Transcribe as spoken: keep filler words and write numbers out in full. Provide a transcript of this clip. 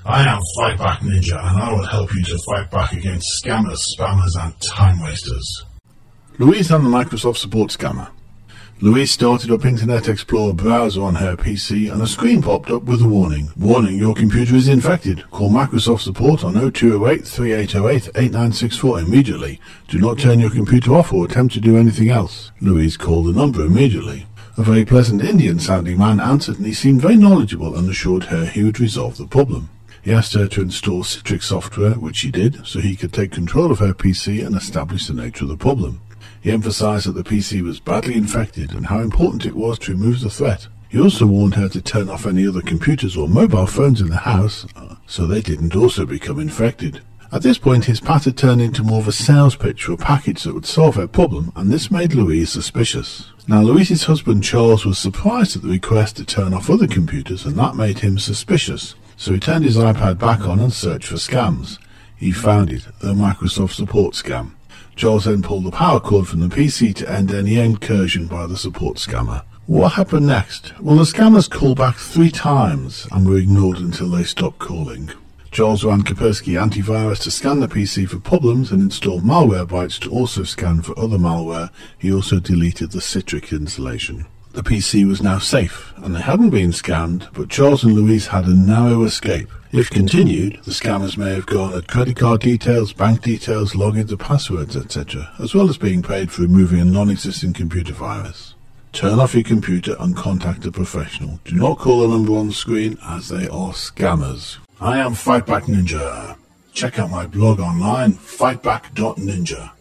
I am Fightback Ninja, and I will help you to fight back against scammers, spammers, and time wasters. Louise and the Microsoft Support Scammer. Louise started up Internet Explorer browser on her P C, and a screen popped up with a warning. Warning, your computer is infected. Call Microsoft Support on oh two oh eight, three eight oh eight, eight nine six four immediately. Do not turn your computer off or attempt to do anything else. Louise called the number immediately. A very pleasant Indian-sounding man answered, and he seemed very knowledgeable and assured her he would resolve the problem. He asked her to install Citrix software, which she did, so he could take control of her P C and establish the nature of the problem. He emphasized that the P C was badly infected and how important it was to remove the threat. He also warned her to turn off any other computers or mobile phones in the house, so they didn't also become infected. At this point, his patter turned into more of a sales pitch for a package that would solve her problem, and this made Louise suspicious. Now, Louise's husband Charles was surprised at the request to turn off other computers, and that made him suspicious. So he turned his iPad back on and searched for scams. He found it, the Microsoft Support scam. Charles then pulled the power cord from the P C to end any incursion by the support scammer. What happened next? Well, the scammers called back three times and were ignored until they stopped calling. Charles ran Kaspersky Antivirus to scan the P C for problems and installed Malwarebytes to also scan for other malware. He also deleted the Citrix installation. The P C was now safe, and they hadn't been scanned, but Charles and Louise had a narrow escape. If continued, the scammers may have garnered credit card details, bank details, logins, passwords, et cetera, as well as being paid for removing a non-existing computer virus. Turn off your computer and contact a professional. Do not call the number on the screen, as they are scammers. I am Fightback Ninja. Check out my blog online, fightback dot ninja.